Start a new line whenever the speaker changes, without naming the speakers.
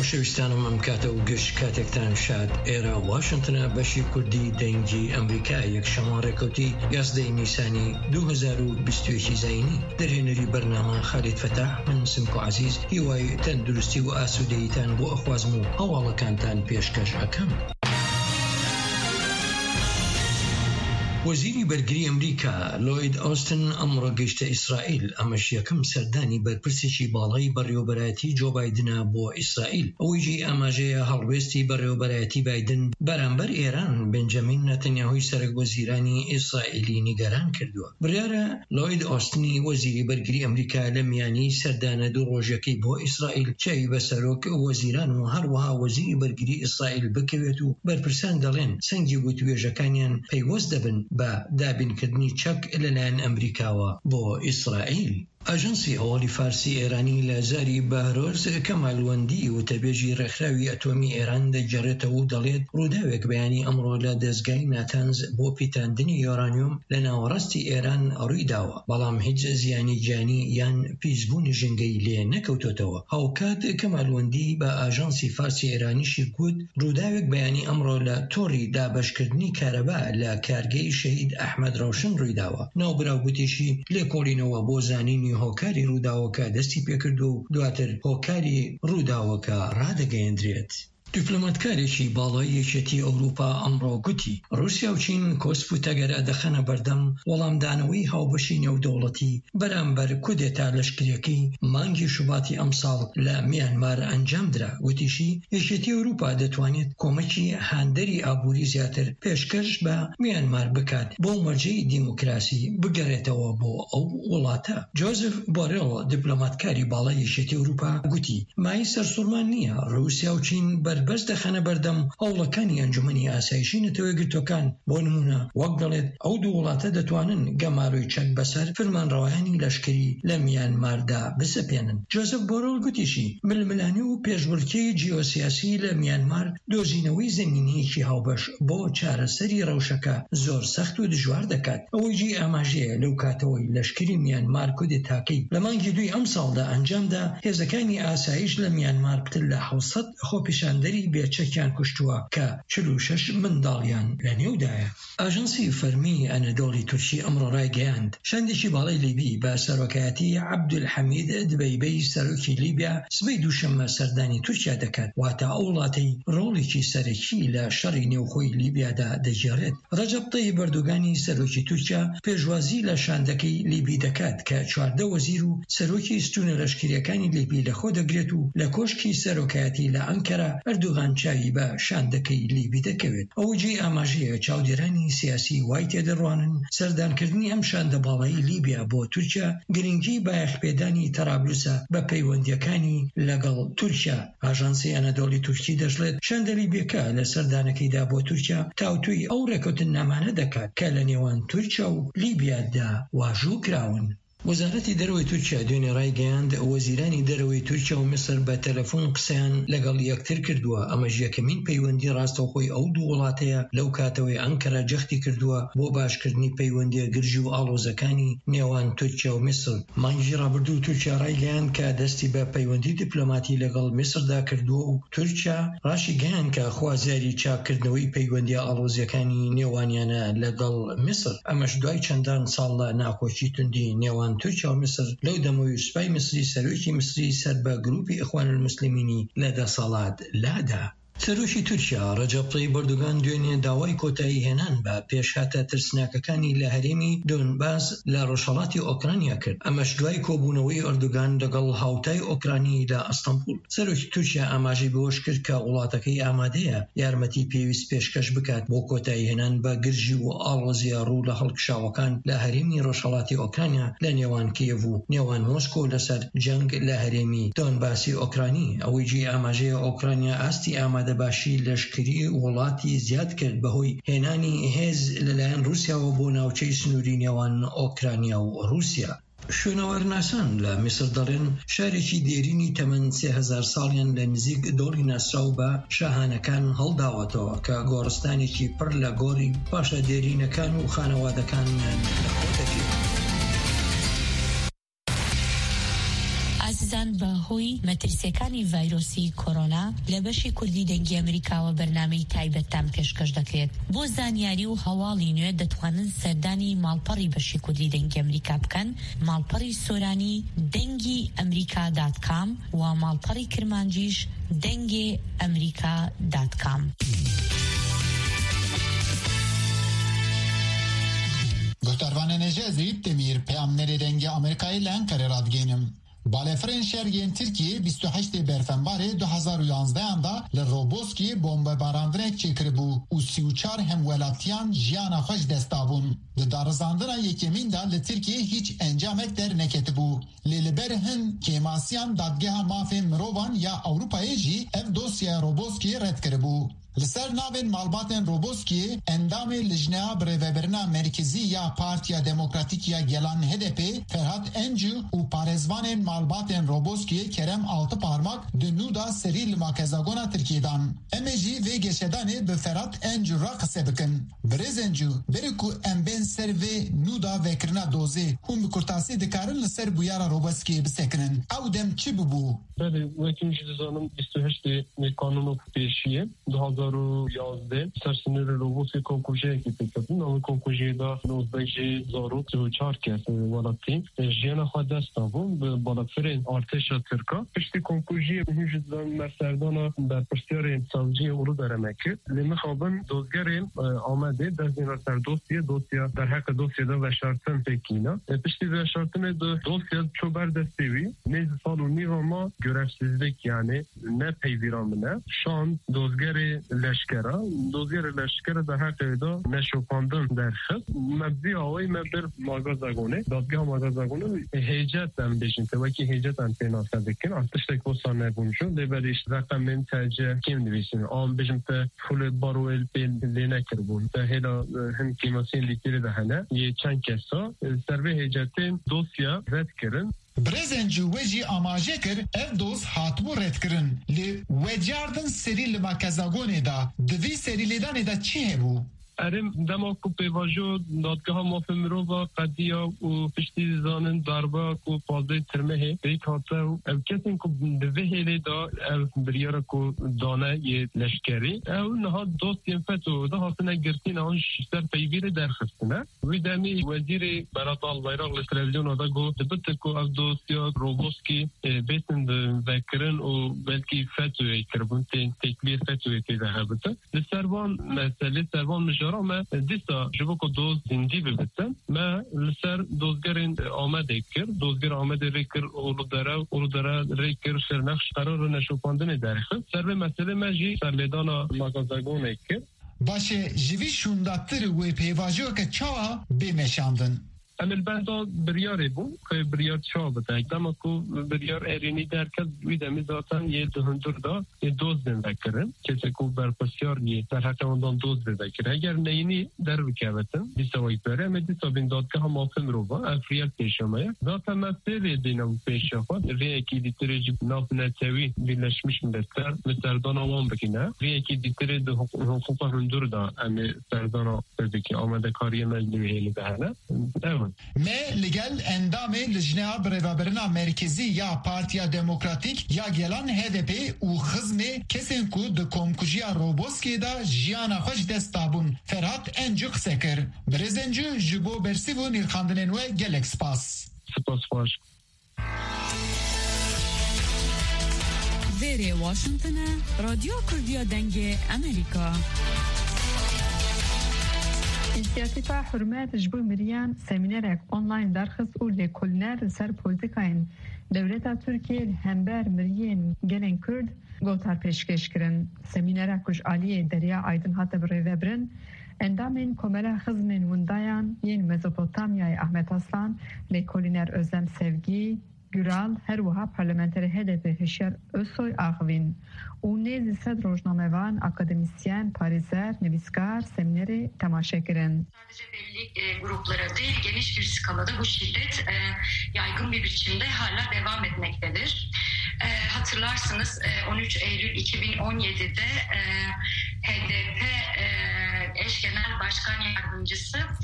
خۆشەویستانم ئەم کاتە و گشت کاتێکتان شاد ئێرە واشنگتنە بەشی کوردی دەنگی ئەمریکا یەکشەمە ڕێکەوتی 11 نیسانی 2021 زاینی دەرهێنەری بەرنامە خالید فەتاح من سمکو عزیز هیوای تەندروستی و ئاسوودەییتان بۆ ئەخوازم و هەواڵەکانتان پێشکەش ئەکەم. وەزیری بەرگری ئەمریکا لۆید ئۆستن ئەمڕۆ گەیشتە ئیسرائیل. ئەمەش یەکەم سەردانی بەرپرسێکی باڵای بەڕێوەبەرایەتی جۆ بایدنە بۆ ئیسرائیل. ئەوەیجی ئاماژەیە هەڵوێستی بەڕێوەبەرایەتی بایدن بەرامبەر ئێران بنجامین نەتەنیاهوی سەرۆک وەزیرانی ئیسرائیلی نیگەران کردووە. بڕیارە لۆید ئۆستنی وەزیری بەرگری ئەمریکا لە میانی سەردانە دوو ڕۆژەکەی بۆ ئیسرائیل چاوی بە سەرۆک وەزیران و هەروەها وەزیری بەرگری ئیسرائیل بکەوێت و بەرپرسان دەڵێن سەنگی گوتوێژەکانیان پەیوەست دەبن بە دابینکردنی چەک لەلایەن ئەمریکاوە بۆ ئیسرائیل. ئاژەنسی هەواڵی فارسی ئێرانی لە زاری بەهرۆز کەمالوەندی وتەبێژی ڕێکخراوی ئەتۆمی ئێران دەگەڕێتەوە و دەڵێت ڕووداوێک بەیانی ئەمڕۆ لە دەستگای ناتانز بۆ پیتاندنی یۆرانیۆم لە ناوەڕاستی ئێران ڕووی داوە، بەڵام هیچ زیانی گیانی یان پیسبوونی ژنگەی لێ نەکەوتۆتەوە. هاوکات کەمالوەندی بە ئاژەنسی فارسی ئێرانیشی گوت ڕووداوێک بەیانی ئەمڕۆ لە تۆڕی دابەشکردنی کارەبا لە کارگەی شەهید ئەحمەد ڕەوشن ڕووی داوە. ناوبراو گوتیشی لێکۆڵینەوە بۆ زانینی هۆکاری ڕووداوەکە دەستی پێکردو و دواتر هۆکاری ڕووداوەکە ڕادەگەیەندرێت. دیپلۆماتکارێکی باڵای یەکێتی ئەوروپا ئەمڕۆ گوتی رووسیا و چین کۆسپوتەگەرە دەخەنە بەردەم وەڵامدانەوەی هاوبەشی نێودەوڵەتی بەرامبەر کودێتا لەشکریەکەی مانگی شوباتی ئەمساڵ لە میانمار ئەنجامدرا. وتیشی یەکێتی ئەوروپا دەتوانێت کۆمەکی هاندەری ئابووری زیاتر پێشکەش بە میانمار بکات بۆ مەرجەی دیموکراسی بگەڕێتەوە بۆ ئەو وڵاتە. جۆزف بۆرێڵ دیپلۆماتکاری باڵای یەکێتی ئەوروپا گوتی مای سەرسوڕمان نییە ڕووسیا و چین بەربەست دەخەنە بەردەم هەوڵەکانی ئەنجومەنی ئاسایشی نەتەوەیەگرتوەکان بۆ نمونە وەک دەڵێت ئەو دوو وڵاتە دەتوانن گەماروی چەک بەسەر فەرمانڕەوایانی لەشکری لە میانماردا بسەپێنن. جۆزف بۆرێڵ گوتیشی ململانی و پێشبڕکێی جیۆسیاسی لە میانمار دۆزینەوەی زەمینەیەکی هاوبەش بۆ چارەسەری ڕەوشەکە زۆر سەخت و دژوار دەکات. ئەوەیجی ئاماژەیە لەو کاتەوەی لەشکری میانمار کودێتاکەی لە مانگی دوی ئەم ساڵدا ئەنجامدا هێزەکانی ئاسایش لە میانمار پتر لە 700 خۆپیشاندەری بێچەکیان کوشتووە کە 46 منداڵیان لە نێودایە. ئاژەنسی فەرمی ئەنەدۆڵی تورکی ئەمڕۆ ڕایگەیاند شاندێکی باڵای لیبی بە سەرۆکایەتی عەبدولحەمید دبەیبەی سەرۆکی لیبیا سبەی دووشەممە سەردانی تورکیا دەکات، واتە ئەو وڵاتەی ڕۆڵێکی سەرەکی لە شەڕی نێوخۆی لیبیادا دەگێڕێت. ڕەجەب تەیب ئەردۆگانی سەرۆکی تورکیا پێشوازی لە شاندەکەی لیبی دەکات کە 14 وەزیر و سەرۆکی ستونە لەشکریەکانی لیبی لەخۆ دەگرێت و لە کۆشکی سەرۆکایەتی لە ئەنکەرا ئەردوغان چاوی بە شاندەکەی لیبی دەکەوێت. ئەوەجی ئاماژەیە چاودێرانی سیاسی وای تێدەڕوانن سەردانکردنی ئەم شاندە باڵایی لیبیا بۆ تورکیا گرنگی بایەخپێدانی تەرابلوسە بە پەیوەندیەکانی لەگەڵ تورکیا. ئاژانسی ئەنەدۆڵی تورکی دەژڵێت شاندە لیبیەکە لە سەردانەکەیدا بۆ تورکیا تاوتوی ئەو ڕێکەوتن نامانە دەکات کە لە نێوان تورکیا و لیبیادا واژوو کراون. وەزارەتی دەرەوەی تورکیا دوێنێ ڕایگەیاند وەزیرانی دەرەوەی تورکیا و میسر بە تەلەفۆن قسەیان لەگەڵ یەکتر کردووە. ئەمەش یەکەمین پەیوەندی ڕاستەوخۆی ئەو دوو وڵاتەیە لەو کاتەوەی ئەنکەرا جەختی کردووە بۆ باشکردنی پەیوەندیە گرژی و ئاڵۆزەکانی نێوان تورکیا و میسر. مانگی ڕابردوو تورکیا ڕایگەیاند کە دەستی بە پەیوەندی دیپلۆماتی لەگەڵ میسردا کردووە و تورکیا ڕاشی گەیاند کە خوازیاری چاکردنەوەی پەیوەندیە ئاڵۆزیەکانی نێوانیانە لەگەڵ میسر. ئەمەش دوای چەندان ساڵ لە ناکۆچی توندی نێوان تورکیا و میسر لەو دەمەوەی سوپای مسری سەرۆکی مسری سەر بە گروپی ئیخوان المسلمینی لە دەسەڵات لادا. سەرۆکی تورکیا ڕەجەب تەیب ئەردۆغان دوێنێ داوای کۆتایی هێنان بە پێشهاتە ترسناکەکانی لە هەرێمی دۆنباس لە ڕۆژهەڵاتی ئۆکرانیا کرد. ئەمەش دوای کۆبوونەوەی ئەردۆغان لەگەڵ هاوتای ئۆکرانی لە ئەستەمبول. سەرۆکی تورکیا ئاماژەی بەوەش کرد کە وڵاتەکەی ئامادەیە یارمەتی پێویست پێشکەش بکات بۆ کۆتایی هێنان بە گرژی و ئاڵۆزیە ڕوو لە هەڵکشاوەکان لە هەرێمی ڕۆژهەڵاتی ئۆکرانیا لە نێوان کیێڤ و نێوان مۆسکۆ لەسەر جەنگ لە هەرێمی دۆنباسی ئۆکرانی. ئەوەیجی ئاماژەیە ئۆکرانیا ئاستی ئامادە باشی لەشکری وڵاتی زیاد کرد بەهۆی هێنانی هێز لەلایەن رووسیاوە بۆ ناوچەی سنووری نێوان ئۆکرانیا و رووسیا. شوێنەوەرناسان لە میسر دەڵێن شارێکی دێرینی تەمەن 3000 ساڵیان لە نزیک دۆڵی ناسراو بە شاهانەکان هەڵداوەتەوە کە گۆڕستانێکی پڕ لە گۆڕی پاشە دێرینەکان و خانەوادەکانیان لەخۆ دەگرێت.
سزان بەهۆی مەترسیەکانی ڤایرۆسی کۆرۆنا لە بەشی کوردی دەنگی ئەمریکاوە بەرنامەی تایبەتتان پێشکەش دەکرێت. بۆ زانیاری و هەواڵی نوێ دەتوانن سەردانی ماڵپەڕی بەشی کوردی دەنگی ئەمریکا بکەن، ماڵپەڕی سۆرانی دەنگی ئەمریکا.com و ماڵپەڕی کرمانجیش دەنگی ئەمریکا.com.
گفتاروان نجازی تمیر پیامنری دنگی آمریکایی لانکره رادگینم. بالفرین شهرین ترکیه 28 برفنبر 2011 دا لروبوسکی بمب باراندنک چکر بو و 34 همولاتیان جیانا خوش دستابون. دارزاندنا یکمین دا لترکیه هیچ انجامک در نکت بو. للبر هن کیماسیان دادگاه مافی مروان یا اوروپای جی اف دوسیا روبوسکی رد کربو. لسر ناوین مالباتن روبوسکی اندام لجنه بريوبرنا مرکزی یا پارتیا دموکراتیک یا گلان HDP فرهاد انجو و پارزوان مالباتن روبوسکی کرم altı parmak dünü da seril makazagona Türkiye'den. Emeci ve geçedani be Ferhat encu ra kısebikin. Brez encu beriku emben ser ve nuda vekrina doze hum kurtasi dikarın lser bu yara roboski bisekinin. Avdem çi bu?
بله وقتی جزانم 28 قانون پیشیه 2011 سرسنر روبوت کنکوژه کی پیکردن اون کنکوژه دا 19004 کس ولاتی جینا خود دستابون به بالافرین ارتش ترکا پشت کنکوژه جزان مرسردان در پشتیار سازی اولو درمکه لمخابن دوزگر آمده در زیر سر دوسیا در حق دوسیا دا و شرطن پکینا پشتی و شرطن دوسیا چوبر دستیوی نیز سال و نیو ما görevsizlik yani ne peyviramına şan dozger leşkere daha kayda ne şopandın derxit mebdi avay mebir magazagone dadgah magazagone heyecaten beşin tevaki heyecaten penasadekin artıştek o sahne buncu leberi işte zaten men tercih kim divisin am bejimte full baroel lenekir bun hela hem kimasin likiri de hane ye çen kesa serve heyecaten dosya redkirin
Brezenci veci amaje kir ev doz hatbu redkirin li vecardın seri li makazagone da divi seri lidane da çi hebu?
ارم دما کو پیواژو دادگاه مافمرو قضیه و پشتی زانن دربا کو پازه ترمه یک هاته او کسین کو دوهلی دا او بریار کو دانه ی لشکری او نه دوست فتو دا هاتنه گرتین آن شتر پیگیر درخستنه و دمی وزیر براتال بیرق تلویزیون دا گو دبت کو او دوستیا روبوسکی بیتن ذکرن و بلکی فتوی کربون تکبیر فتوی که ذهبته لسروان مسئله سروان مجرد ما دیسا جبو کو دوز زندگی ببتن ما لسر دوزگرین آمده کر دوزگر آمده ریکر اولو داره ریکر شرنخش قرار نشوپاندن درخه سر به مسئله مجی سرلیدانا مغازگونه کر
باشه جوی شونداتر و پیواجو که چاوا بمشاندن
امل بندا بریاری بو که بریار چا بده دما کو بریار ارینی درکد ویدمی ذاتن یه دهندر دا یه دوز بکرن کسی کو برپسیار نیه در حتی اندان دوز بکرن اگر نینی در بکوتن دیسا بره اما دیسا بین دادگاه هم آفن رو با افریال پیشمایه ذاتن مسئله دینم پیشفاد ریاکی دیتری ناف نتوی بیلشمیش مدتر سردان آمان بکنه ریاکی دیتری ده حقوق هندر دا اما سردان بکی آمده کاری مجلوی هیلی بهنه
Me legal endam lejna بريوبرنا مرکزی یا پارتیا دموکراتیک یا گلان HDP و خزم کسین کو د کومکوجیا روبوسکی دا جیانا خوش دستابون فرهاد انجوک سکر برزنجو جبو برسیو نیرخاندنن و گلک سپاس
باش
ویری واشنطن رادیو کردیا دنگ امریکا
İnisiyatif hürmet jbu miriyan seminerek online derxis û lêkolîner ser polîtikayên Dewleta Tirkiye hember miriyên gelên Kurd gotar pêşkêş kirin. Seminerek ku ji aliyê Derya Aydın hate birêvebirin, endamên komela xizmên windayan yên Mezopotamyayê Ahmet Aslan, lêkolîner Özlem Sevgi, Güral, her wiha parlamenterê HDP Hişyar Özsoy axivîn. û nêzî sed rojnamevan, akademisyen, parêzer, nivîskar seminerê temaşe kirin.
Sadece belli gruplara değil, geniş bir skalada bu şiddet yaygın bir biçimde hala devam etmektedir. Hatırlarsınız 13 Eylül 2017'de HDP eş genel başkan yardımcısı